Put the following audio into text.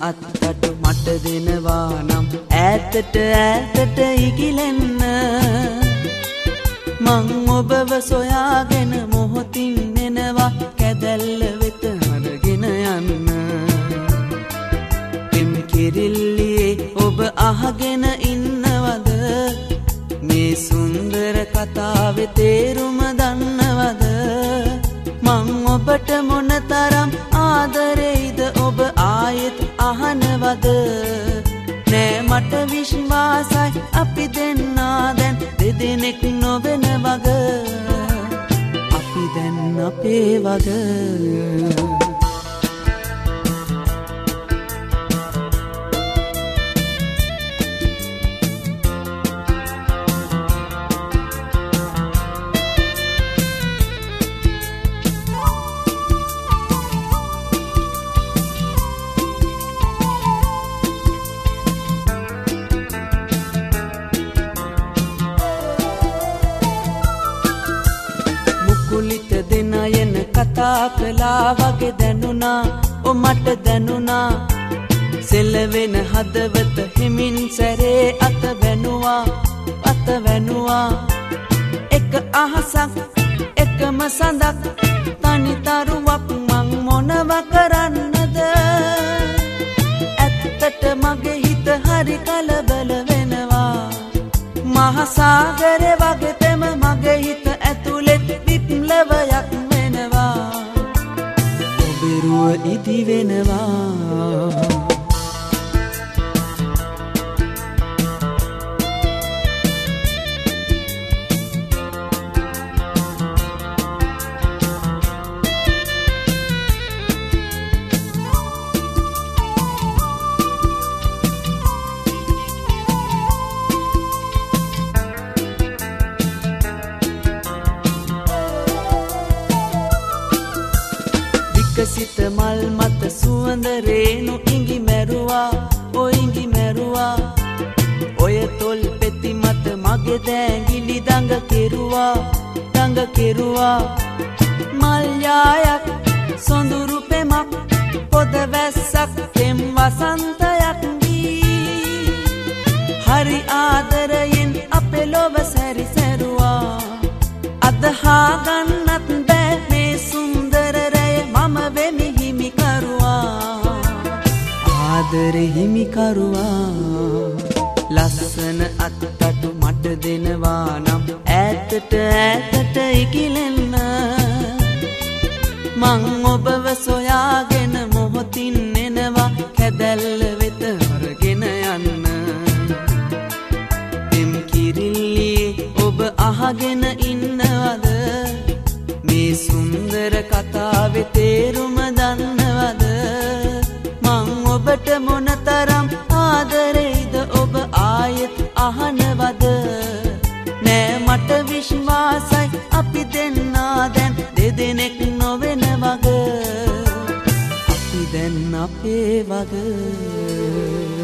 අත්තට මට දෙනවා නම් ඈතට ඈතට ඉගිලෙන්න මං ඔබව සොයාගෙන මොහොතින් එනවා කැදැල්ල වෙත අරගෙන යන්න පෙම් කිරිල්ලියේ ඔබ අහගෙන ඉන්නවද මේ සුන්දර කතාවේ තේරුම දන්නවද මං ඔබට මොනතරම් ආදරෙයිද ඔබ ආයෙත් අහනවද නෑ මට විශ්වාසයි අපි දෙන්නා දැන් දෙදෙනෙක් නොවෙන වග අපි දැන් අපේ වග කුලිත දෙනයන කතා කළා වගේ දැනුණා ඔ මට දැනුණා සෙලවෙන හදවත හිමින් සැරේ අත වැනුවා එක අහසක් එකම සඳක් තනි තරුවක් මං මොනව කරන්නද ඇත්තට මගේ හිත හරි කලබල වෙනවා මහ සාගරේ වගේ තෙම මගේ හිත ඇතුලේ විප්ලවයක් වෙනවා ඔබරුව ඉදි වෙනවා සිත මල් මත සුවඳ රේණු ඉඟි මැරුවා ඔය තොල් පෙති මත මගේ දෑඟිලි දඟ කෙරුවා මල් යායක් සොඳුරු පෙමක් පොද වැස්සක් තෙම් වසන්තයක් වී හරි ආදරයෙන් අපේ ලොව සැරිසැරුවා අදහා ගන්නත් බෑ මේ සුන්දර මම වෙමි හිමිකරුවා ආදරේ හිමිකරුවා ලස්සන අත්තට මට දෙනවා නම් ඈතට ඈතට ඉගිලෙන්න මං ඔබව සොයාගෙන මොහොතින් එනවා කැදැල්ල වෙත අරගෙන යන්න පෙම් කිරිල්ලියේ ඔබ අහගෙන ඉන්නවද මේ සුන්දර කතාවේ තේරුම දන්නවද මං ඔබට මොනතරම් ආදරෙයිද ඔබ ආයෙත් අහනවද නෑ මට විශ්වාසයි අපි දෙන්නා දැන් දෙදෙනෙක් නොවෙන වග අපි දැන් අපේ වග